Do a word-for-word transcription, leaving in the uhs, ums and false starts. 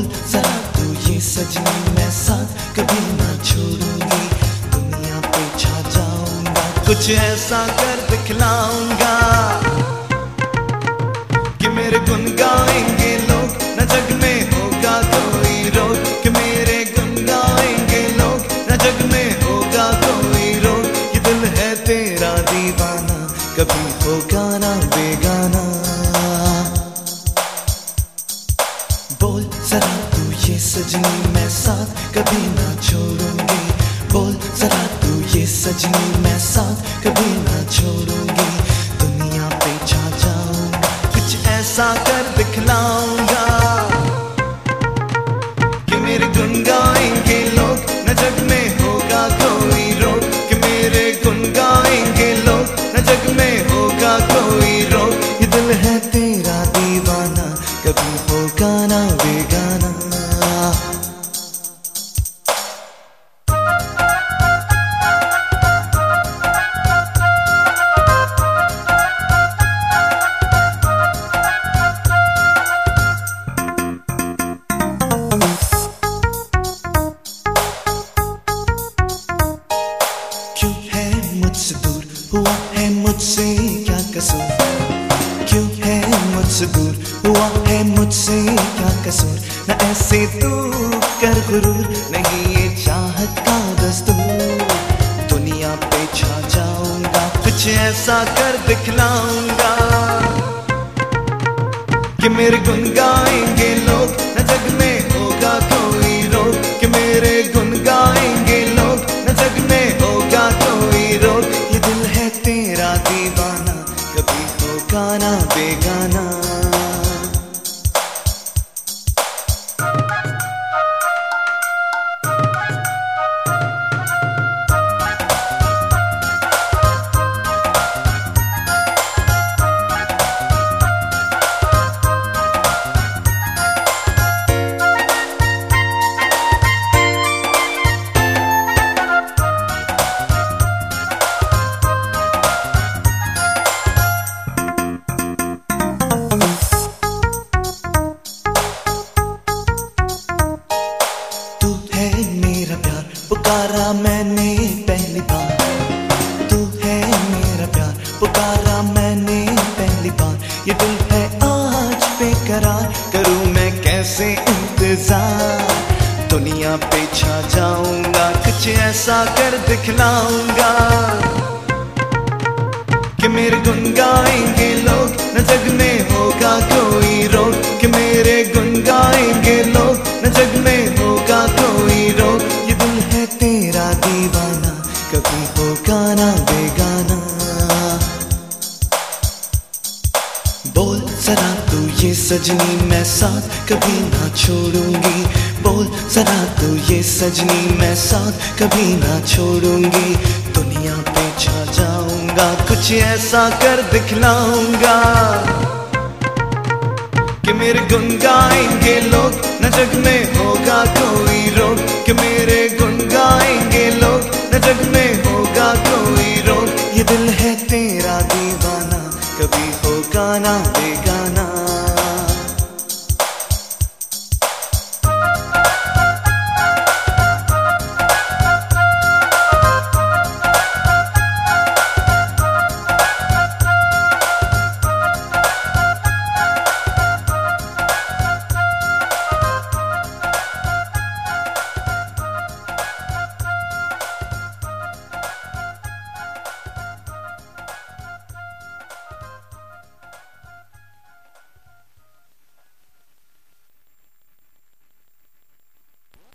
जरा तू ये सजनी मैं साथ कभी ना छोड़ूंगी, दुनिया पे छा जाऊंगा, कुछ ऐसा कर दिखलाऊंगा कि मेरे गुन गाएंगे लोग, न जग में होगा कोई रोक, कि मेरे गुन गाएंगे लोग, न जग में होगा कोई रोक। ये दिल है तेरा दीवाना, कभी होगा ना बेगाना। बोल जरा तू ये सजनी मैं साथ कभी ना छोड़ूंगी, बोल जरा तू ये सजनी मैं साथ कभी ना छोड़ूंगी, दुनिया पे छा जाऊंगा, कुछ ऐसा कर दिखलाऊंगा कि मेरे गुन गाएंगे लोग, न जग में होगा कोई रोक, कि मेरे गुन गाएंगे लोग, न जग में होगा कोई रोक। ये दिल है तेरा दीवाना, कभी होगा ना बेगाना। क्यों है मुझसे दूर, हुआ है मुझसे क्या कसूर, क्यों है मुझसे दूर, हुआ है मुझसे क्या कसूर, न ऐसे तू कर गुरूर, नहीं ये चाहत का दस्तूर, दुनिया पे छा जाऊंगा, कुछ ऐसा कर दिखलाऊंगा कि मेरे गुन गाएंगे लोग, न जग में होगा कोई रोक, कि मेरे गुन गाएंगे लोग, न जग में होगा कोई रोक। ये दिल है तेरा दीवाना, कभी होगा ना बेगाना। पुकारा मैंने पहली बार, तू है मेरा प्यार, पुकारा मैंने पहली बार, ये दिल है आज बेकरार, करूं मैं कैसे इंतजार, दुनिया पे छा जाऊंगा, कुछ ऐसा कर दिखलाऊंगा कि मेरे गुन गाएंगे लोग, न जग में होगा कोई रोक, कि मेरे गुन गाएंगे लोग, न जग में होगा कोई रोक। ये दिल है तेरा दीवाना, कभी होगा ना बेगाना। बोल जरा तू ये सजनी मैं साथ कभी ना छोड़ूंगी, बोल जरा तू ये सजनी मैं साथ कभी ना छोड़ूंगी, दुनिया पे छा जाऊंगा, कुछ ऐसा कर दिखलाऊंगा कि मेरे गुन गाएंगे लोग, न जग में होगा कोई रोक, कि मेरे गुन गाएंगे लोग, न जग में होगा कोई रोक। ये दिल है तेरा दीवाना, कभी होगा ना बेगाना।